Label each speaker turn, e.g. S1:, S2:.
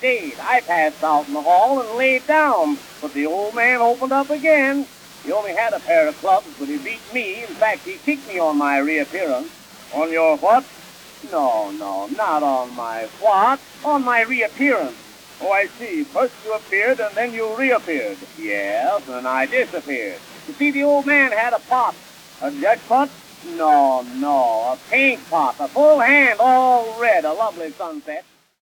S1: stayed. I passed out in the hall and laid down, but the old man opened up again. He only had a pair of clubs, but he beat me. In fact, he kicked me on my reappearance. On your what? No, not on my what. On my reappearance. Oh, I see. First you appeared, and then you reappeared. Yes, and I disappeared. You see, the old man had a pot. A jackpot? No, a paint pot. A full hand, all red. A lovely sunset.